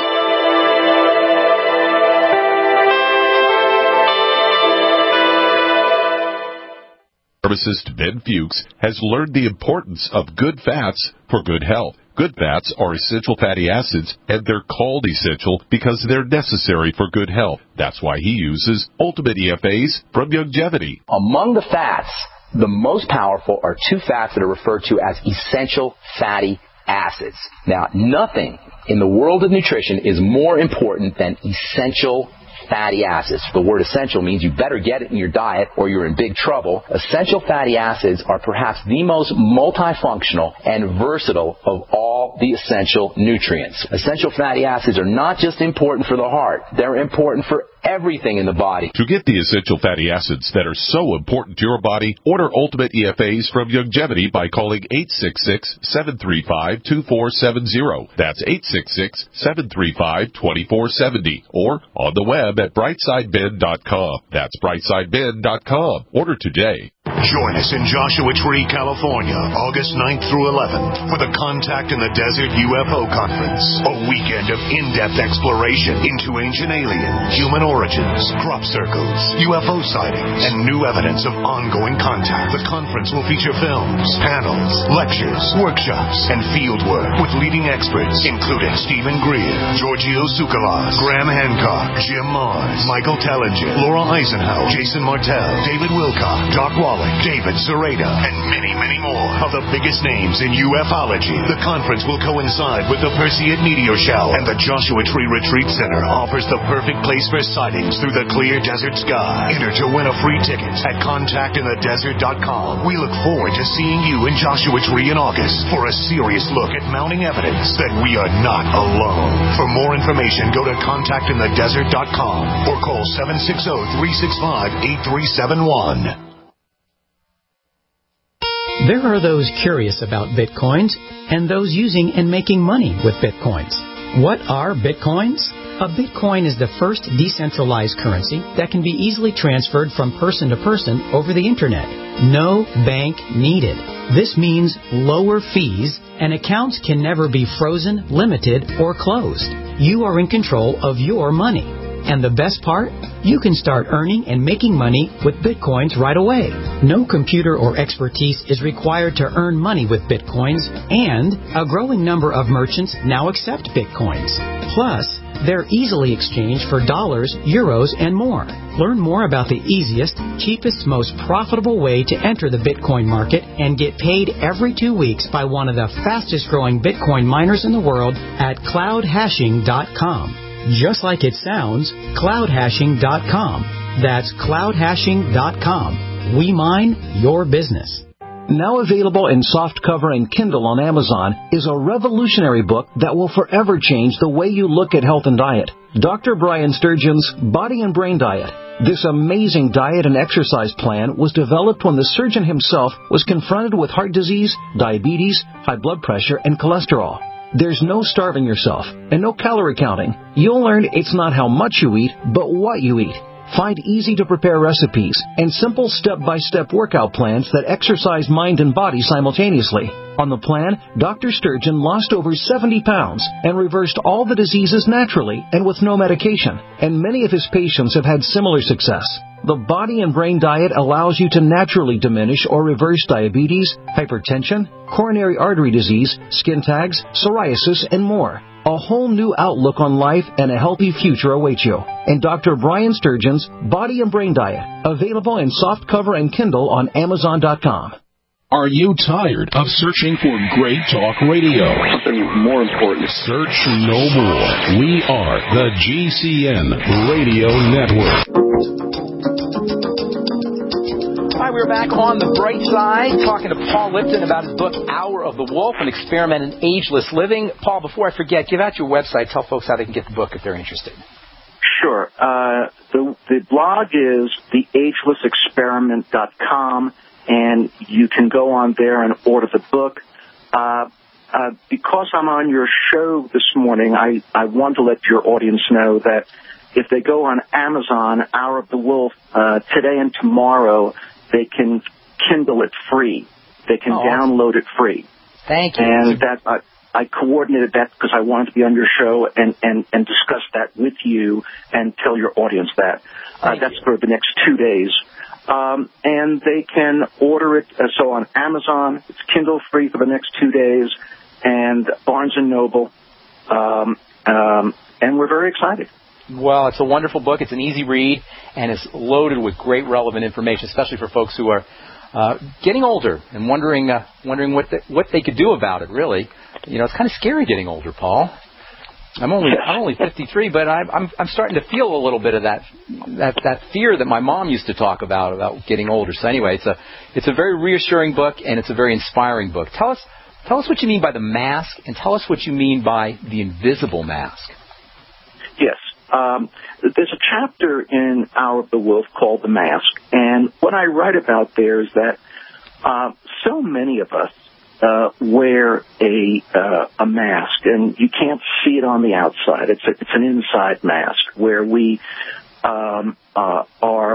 Pharmacist Ben Fuchs has learned the importance of good fats for good health. Good fats are essential fatty acids, and they're called essential because they're necessary for good health. That's why he uses Ultimate E F As from Youngevity. Among the fats, the most powerful are two fats that are referred to as essential fatty acids. Now, nothing in the world of nutrition is more important than essential fatty acids. The word essential means you better get it in your diet or you're in big trouble. Essential fatty acids are perhaps the most multifunctional and versatile of all the essential nutrients. Essential fatty acids are not just important for the heart. They're important for everything in the body. To get the essential fatty acids that are so important to your body, order Ultimate E F As from Youngevity by calling eight six six, seven three five, two four seven zero. That's eight six six, seven three five, two four seven zero. Or on the web at brightside ben dot com. That's brightside ben dot com. Order today. Join us in Joshua Tree, California, August ninth through eleventh for the Contact in the Desert U F O Conference. A weekend of in-depth exploration into ancient aliens, human origins, crop circles, U F O sightings, and new evidence of ongoing contact. The conference will feature films, panels, lectures, workshops, and field work with leading experts including Stephen Greer, Giorgio Tsoukalos, Graham Hancock, Jim Mars, Michael Tellinger, Laura Eisenhower, Jason Martell, David Wilcock, Doc Wallach, David Zareda, and many, many more of the biggest names in ufology. The conference will coincide with the Perseid Meteor Shower, and the Joshua Tree Retreat Center offers the perfect place for sightings through the clear desert sky. Enter to win a free ticket at contact in the desert dot com. We look forward to seeing you in Joshua Tree in August for a serious look at mounting evidence that we are not alone. For more information, go to contact in the desert dot com or call seven six zero, three six five, eight three seven one. There are those curious about Bitcoins and those using and making money with Bitcoins. What are Bitcoins? A Bitcoin is the first decentralized currency that can be easily transferred from person to person over the Internet. No bank needed. This means lower fees, and accounts can never be frozen, limited, or closed. You are in control of your money. And the best part? You can start earning and making money with Bitcoins right away. No computer or expertise is required to earn money with Bitcoins, and a growing number of merchants now accept Bitcoins. Plus, they're easily exchanged for dollars, euros, and more. Learn more about the easiest, cheapest, most profitable way to enter the Bitcoin market and get paid every two weeks by one of the fastest growing Bitcoin miners in the world at cloud hashing dot com. Just like it sounds, cloud hashing dot com. That's cloud hashing dot com. We mine your business. Now available in softcover and Kindle on Amazon is a revolutionary book that will forever change the way you look at health and diet. Doctor Brian Sturgeon's Body and Brain Diet. This amazing diet and exercise plan was developed when the surgeon himself was confronted with heart disease, diabetes, high blood pressure, and cholesterol. There's no starving yourself and no calorie counting. You'll learn it's not how much you eat, but what you eat. Find easy-to-prepare recipes and simple step-by-step workout plans that exercise mind and body simultaneously. On the plan, Doctor Sturgeon lost over seventy pounds and reversed all the diseases naturally and with no medication. And many of his patients have had similar success. The Body and Brain Diet allows you to naturally diminish or reverse diabetes, hypertension, coronary artery disease, skin tags, psoriasis, and more. A whole new outlook on life and a healthy future awaits you. And Doctor Brian Sturgeon's Body and Brain Diet, available in softcover and Kindle on Amazon dot com. Are you tired of searching for great talk radio? Something more important. Search no more. We are the G C N Radio Network. Hi, we're back on the bright side, talking to Paul Lipton about his book, Hour of the Wolf, an experiment in ageless living. Paul, before I forget, give out your website. Tell folks how they can get the book if they're interested. Sure. Uh, the, the blog is the ageless experiment dot com, and you can go on there and order the book. Uh, uh, because I'm on your show this morning, I, I want to let your audience know that if they go on Amazon, Hour of the Wolf, uh, today and tomorrow, they can Kindle it free. They can oh, download it free. Thank you. And that I, I coordinated that because I wanted to be on your show and, and, and discuss that with you and tell your audience that. Uh, that's you. For the next two days. Um, and they can order it. Uh, so on Amazon, it's Kindle free for the next two days, and Barnes and Noble. Um, um, and we're very excited. Well, it's a wonderful book. It's an easy read, and it's loaded with great relevant information, especially for folks who are uh, getting older and wondering uh, wondering what they, what they could do about it. Really, you know, it's kind of scary getting older, Paul. I'm only I'm only fifty-three, but I'm I'm I'm starting to feel a little bit of that that that fear that my mom used to talk about about getting older. So anyway, it's a it's a very reassuring book, and it's a very inspiring book. Tell us tell us what you mean by the mask, and tell us what you mean by the invisible mask. Yes. Um, there's a chapter in Hour of the Wolf called The Mask, and what I write about there is that uh, so many of us uh, wear a uh, a mask, and you can't see it on the outside. It's a, it's an inside mask where we um, uh, are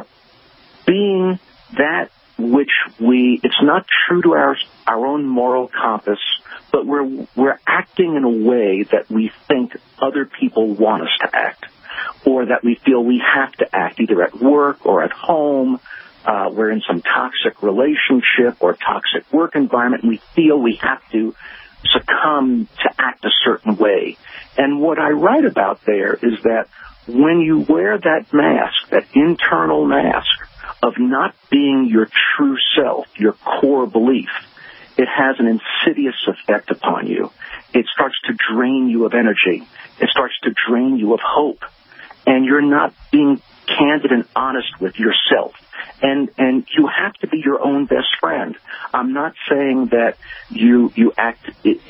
being that which we. It's not true to our our own moral compass, but we're we're acting in a way that we think other people want us to act, or that we feel we have to act either at work or at home. Uh, we're in some toxic relationship or toxic work environment, and we feel we have to succumb to act a certain way. And what I write about there is that when you wear that mask, that internal mask of not being your true self, your core belief, it has an insidious effect upon you. It starts to drain you of energy. It starts to drain you of hope. And you're not being candid and honest with yourself. And and you have to be your own best friend. I'm not saying that you you act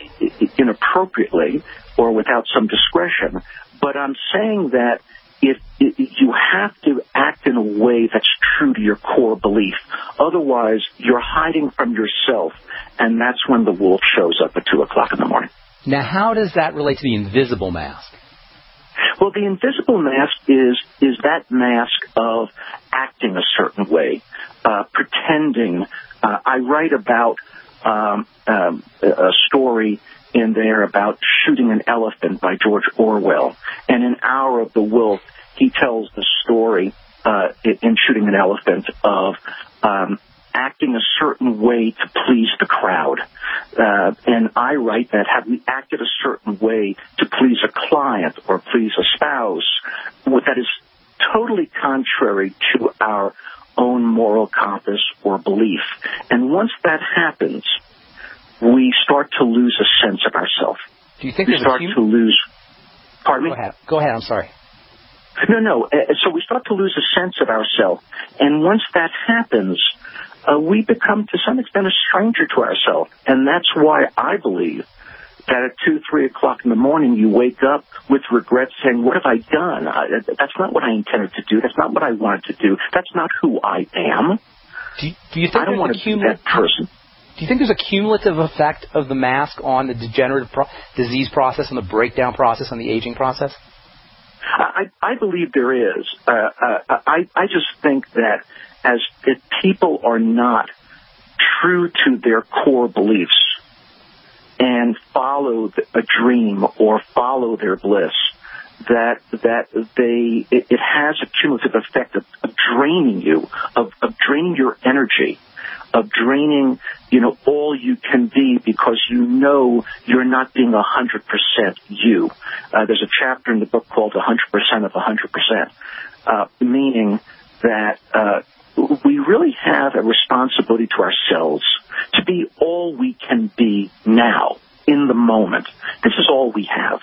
inappropriately or without some discretion, but I'm saying that if, if you have to act in a way that's true to your core belief. Otherwise, you're hiding from yourself, and that's when the wolf shows up at two o'clock in the morning. Now, how does that relate to the invisible mask? Well, the invisible mask is is that mask of acting a certain way, uh, pretending. Uh, I write about um, um, a story in there about Shooting an Elephant by George Orwell. And in Hour of the Wolf, he tells the story uh, in Shooting an Elephant of um, acting a certain way to please the crowd. Uh, and I write that had we acted a certain way to please a client or please a spouse, that is totally contrary to our own moral compass or belief. And once that happens, we start to lose a sense of ourselves. Do you think we start to lose... Pardon Go me? ahead. Go ahead. I'm sorry. No, no. Uh, so we start to lose a sense of ourselves. And once that happens, uh, we become, to some extent, a stranger to ourselves. And that's why I believe that at two, three o'clock in the morning, you wake up with regret saying, what have I done? I, that's not what I intended to do. That's not what I wanted to do. That's not who I am. Do you, do you think I don't want to be that person. Do you think there's a cumulative effect of the mask on the degenerative pro- disease process and the breakdown process and the aging process? I, I believe there is. Uh, uh, I, I just think that as if people are not true to their core beliefs and follow a dream or follow their bliss, that that they it, it has a cumulative effect of, of draining you, of, of draining your energy, of draining, you know, all you can be because you know you're not being one hundred percent you. Uh, there's a chapter in the book called one hundred percent of one hundred percent, uh, meaning that uh, we really have a responsibility to ourselves to be all we can be now, in the moment. This is all we have.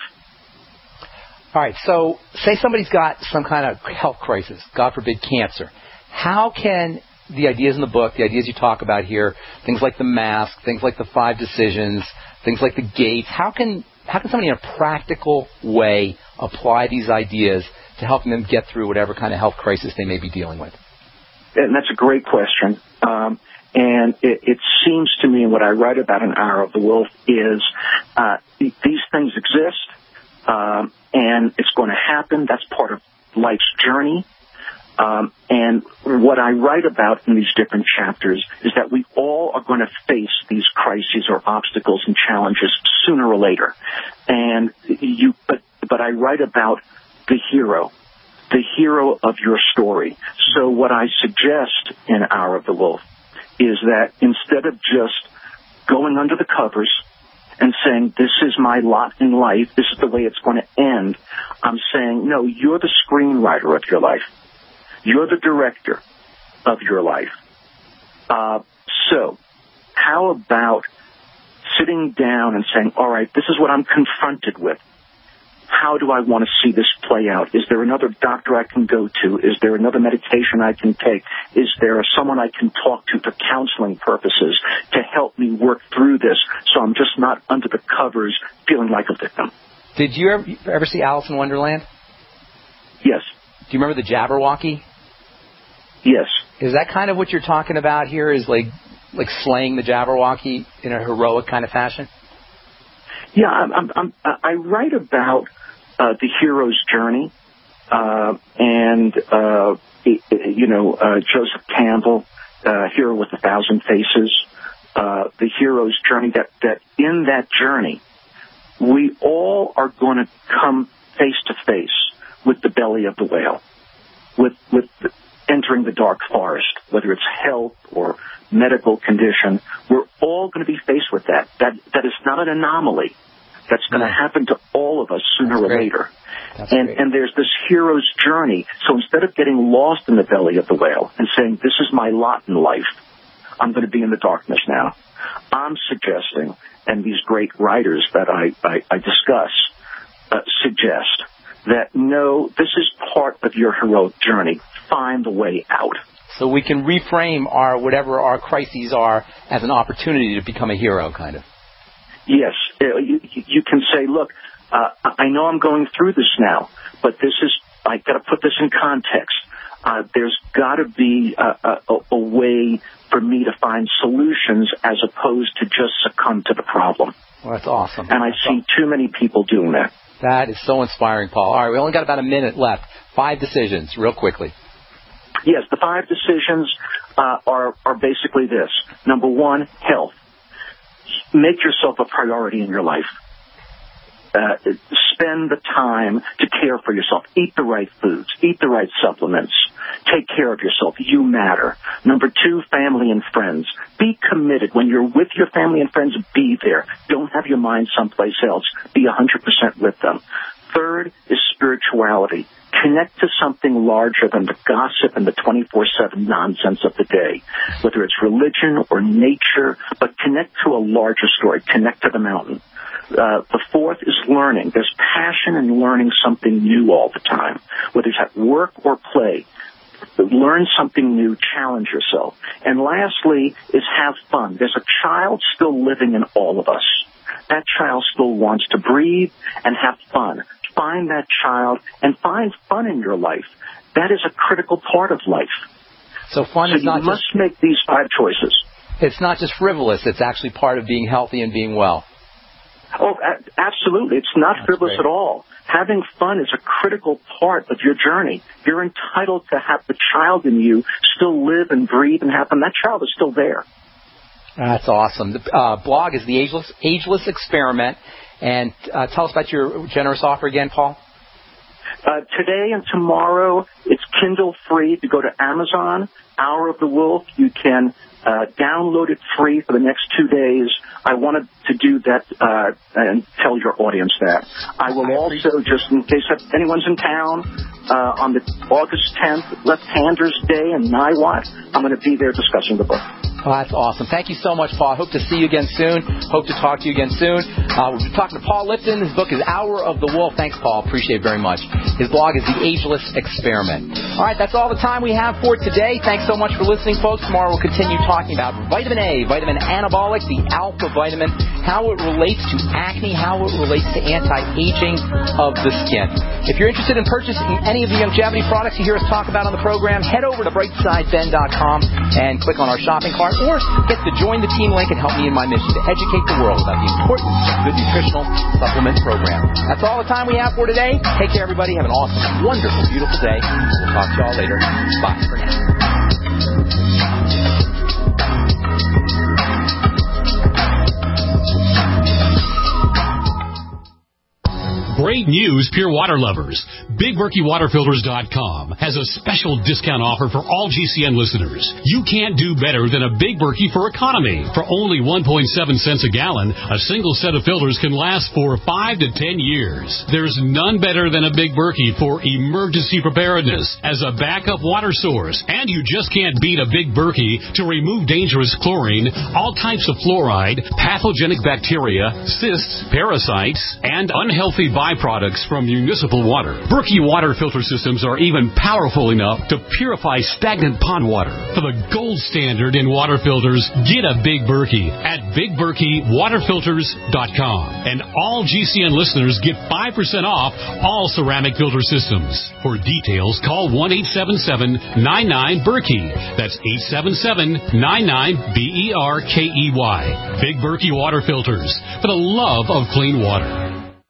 All right, so say somebody's got some kind of health crisis, God forbid cancer. How can the ideas in the book, the ideas you talk about here, things like the mask, things like the five decisions, things like the gates, how can how can somebody in a practical way apply these ideas to helping them get through whatever kind of health crisis they may be dealing with? And that's a great question. Um, and it, it seems to me, and what I write about in Hour of the Wolf is uh, these things exist, um, and it's going to happen. That's part of life's journey. Um, and what I write about in these different chapters is that we all are going to face these crises or obstacles and challenges sooner or later. And you, but, but I write about the hero, the hero of your story. So what I suggest in Hour of the Wolf is that instead of just going under the covers and saying, this is my lot in life, this is the way it's going to end, I'm saying, no, you're the screenwriter of your life. You're the director of your life. Uh, so how about sitting down and saying, all right, this is what I'm confronted with. How do I want to see this play out? Is there another doctor I can go to? Is there another medication I can take? Is there someone I can talk to for counseling purposes to help me work through this so I'm just not under the covers feeling like a victim? Did you ever, ever see Alice in Wonderland? Yes. Do you remember the Jabberwocky? Yes. Is that kind of what you're talking about here, is like like slaying the Jabberwocky in a heroic kind of fashion? Yeah, I'm, I'm, I'm, I write about uh, the hero's journey, uh, and, uh, you know, uh, Joseph Campbell, uh, Hero with a Thousand Faces, uh, the hero's journey, that, that in that journey, we all are going to come face to face with the belly of the whale, with, with the, entering the dark forest, whether it's health or medical condition. We're all going to be faced with that. That that is not an anomaly. That's going to happen to all of us sooner or later. And and there's this hero's journey. So instead of getting lost in the belly of the whale and saying, this is my lot in life, I'm going to be in the darkness now, I'm suggesting, and these great writers that I, I, I discuss uh, suggest, that no, this is part of your heroic journey. Find the way out. So we can reframe our whatever our crises are as an opportunity to become a hero, kind of. Yes, you, you can say, look, uh, I know I'm going through this now, but this is, I got to put this in context. Uh, there's got to be a, a, a way for me to find solutions as opposed to just succumb to the problem. Well, that's awesome. And I that's see awesome. too many people doing that. That is so inspiring, Paul. All right, we only got about a minute left. Five decisions, real quickly. Yes, the five decisions uh, are, are basically this. Number one, health. Make yourself a priority in your life. uh, spend the time to care for yourself. Eat the right foods. Eat the right supplements. Take care of yourself. You matter. Number two, family and friends. Be committed. When you're with your family and friends, be there. Don't have your mind someplace else. Be one hundred percent with them. Third is spirituality. Connect to something larger than the gossip and the twenty-four seven nonsense of the day, whether it's religion or nature, but connect to a larger story. Connect to the mountain. Uh, the fourth is learning. There's passion in learning something new all the time, whether it's at work or play. Learn something new, challenge yourself. And lastly is have fun. There's a child still living in all of us. That child still wants to breathe and have fun. Find that child and find fun in your life. That is a critical part of life. So fun so is not you must just, make these five choices. It's not just frivolous. It's actually part of being healthy and being well. Oh, a- absolutely. It's not That's frivolous great. at all. Having fun is a critical part of your journey. You're entitled to have the child in you still live and breathe and have fun. That child is still there. That's awesome. The uh, blog is the Ageless, Ageless Experiment. And uh, tell us about your generous offer again, Paul. Uh, today and tomorrow, it's Kindle free. If you go to Amazon, Hour of the Wolf, you can uh, download it free for the next two days. I wanted to do that uh, and tell your audience that. I will I also, just in case anyone's in town, uh, on the August tenth, Left-Handers Day in Niwot, I'm going to be there discussing the book. Oh, that's awesome. Thank you so much, Paul. I hope to see you again soon. Hope to talk to you again soon. Uh, we'll be talking to Paul Lipton. His book is Hour of the Wolf. Thanks, Paul. Appreciate it very much. His blog is The Ageless Experiment. All right, that's all the time we have for today. Thanks so much for listening, folks. Tomorrow we'll continue talking about vitamin A, vitamin anabolic, the alpha vitamin, how it relates to acne, how it relates to anti-aging of the skin. If you're interested in purchasing any of the longevity products you hear us talk about on the program, head over to brightside ben dot com and click on our shopping cart, or get the Join the Team link and help me in my mission to educate the world about the importance of good nutritional supplement program. That's all the time we have for today. Take care, everybody. Have an awesome, wonderful, beautiful day. We'll talk to y'all later. Bye for now. Great news, pure water lovers. Big Berkey Water Filters dot com has a special discount offer for all G C N listeners. You can't do better than a Big Berkey for economy. For only one point seven cents a gallon, a single set of filters can last for five to ten years. There's none better than a Big Berkey for emergency preparedness as a backup water source. And you just can't beat a Big Berkey to remove dangerous chlorine, all types of fluoride, pathogenic bacteria, cysts, parasites, and unhealthy byproducts from municipal water. Berkey water filter systems are even powerful enough to purify stagnant pond water. For the gold standard in water filters, get a Big Berkey at Big Berkey Water Filters dot com. And all G C N listeners get five percent off all ceramic filter systems. For details, call one eight seven seven nine nine Berkey. That's eight seven seven nine nine B E R K E Y. Big Berkey Water Filters, for the love of clean water.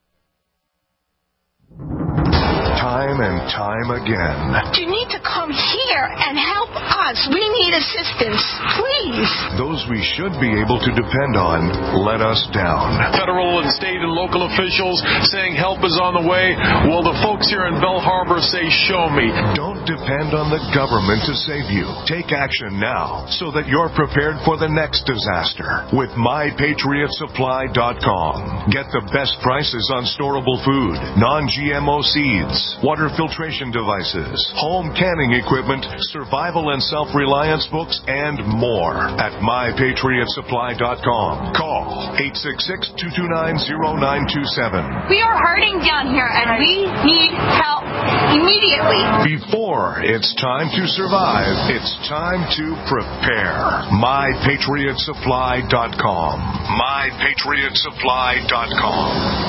Time and time again. You need to come here and help us. We need assistance, please. Those we should be able to depend on let us down. Federal and state and local officials saying help is on the way. Well, the folks here in Bell Harbor say, show me. Don't depend on the government to save you. Take action now so that you're prepared for the next disaster with my patriot supply dot com. Get the best prices on storable food, non G M O seeds, water filtration devices, home canning equipment, survival and self-reliance books, and more at my patriot supply dot com. Call eight six six, two two nine, zero nine two seven. We are hurting down here, and we need help immediately. Before it's time to survive, it's time to prepare. my patriot supply dot com. my patriot supply dot com.